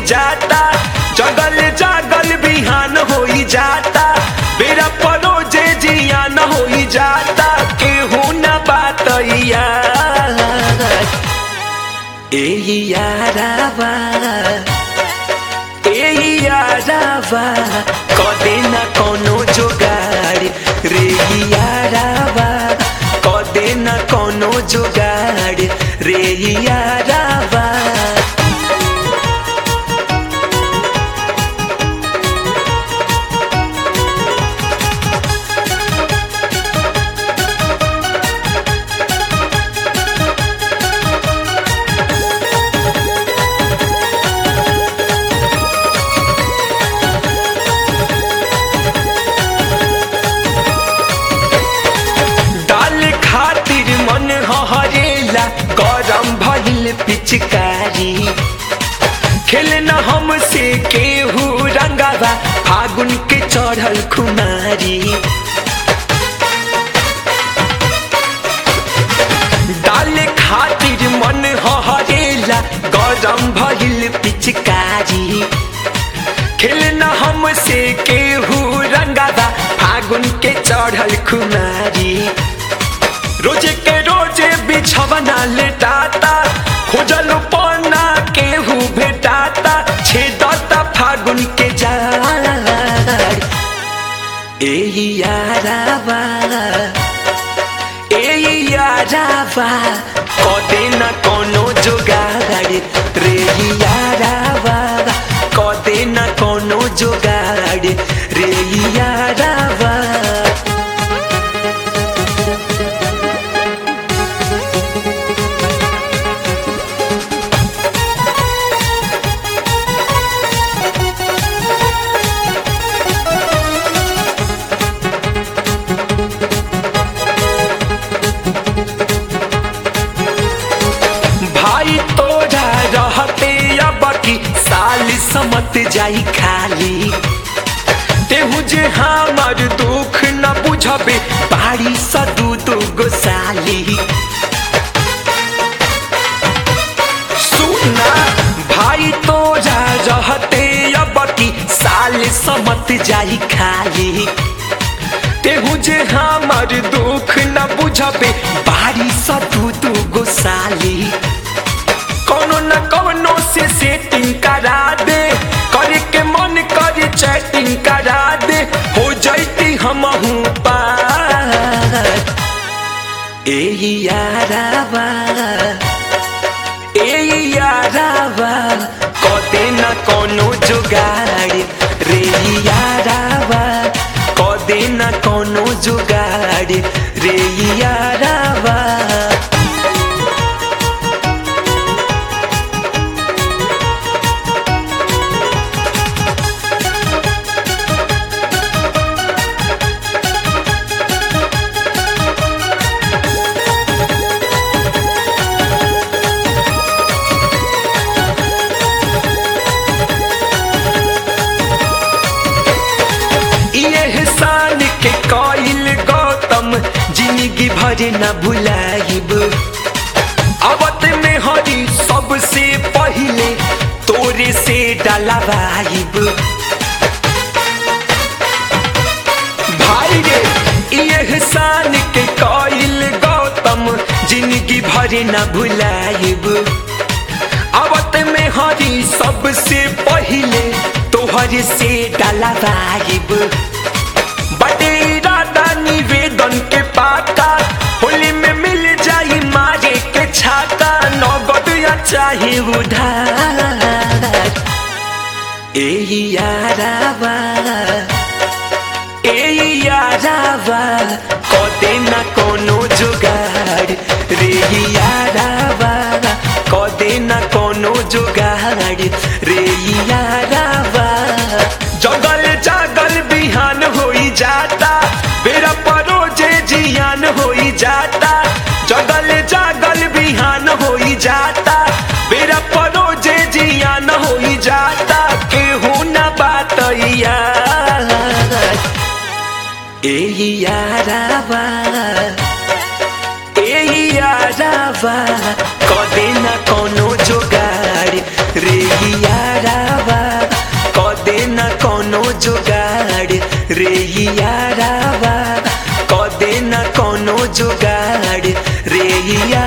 जाता, जगल जागल बिहान होई जाता, बेरा परो जे जियान होई जाता, केहू न बात यारावा कदे न कोनो जोगाड़ रे यारावा, कदे न कोनो जोगाड़ रे यारावा। गरम भइल पिचकारी खेलना हमसे केहू रंगावा, फागुन के चढ़ल खुमारी। डाले खातिर मन हरेला, गरम भइल पिचकारी खेलना हमसे केहू रंगावा, फागुन के चढ़ल खुमारी। रोजे के रोजे बिछवना लेटाता, खोजल पना केहू भेटाता, छेदता फागुन के जाड़ यारावा कदे न कोनो जोगाड़ रे यारावा, कदे न कोनो जोगाड़ रे यारावा। समत जाई खाली तेहू जे हमार दुख न बुझबे, बाड़ी सदू दू गोसाली। सुना भाई तोरा रहते अब की साल समत जाई खाली, तेहू जे हमार दुख न बुझबे, बाड़ी सदू दू गोसाली। कोनो न कोनो से सेटिंग करा दे, करे के मन करे चैटिंग करा दे, हो जाती हमहू पार यारावा कदे न कोनो जोगाड़ रे यारावा, कदे न कोनो जोगाड़ रे यारावा। जिंदगी भर न भुलाइब, आवत में हरी सबसे पहले तोरे से डलवाइब। भाई रे एहसान के कइल गौतम, जिंदगी भर न भुलाइब, आवत में हरी सबसे पहले तोहरे से डलवाइब। बड़े इरादा निवेदन के पाका, होली में मिल जाई मारे के छाता, नगद या चाहे उधार यारावा कदे न कोनो जोगाड़ रे यारावा, कदे न कोनो जोगाड़ रे यारावा। जगल जागल बिहान होई जाता, बेरा परो जे जियान होई जाता, जगल जागल बिहान होई जाता, बेरा परो जे जियान होई जाता, केहू न बात यारावा कदे न कोनो जोगाड़ रे यारावा। कवनो जुगाड़ रे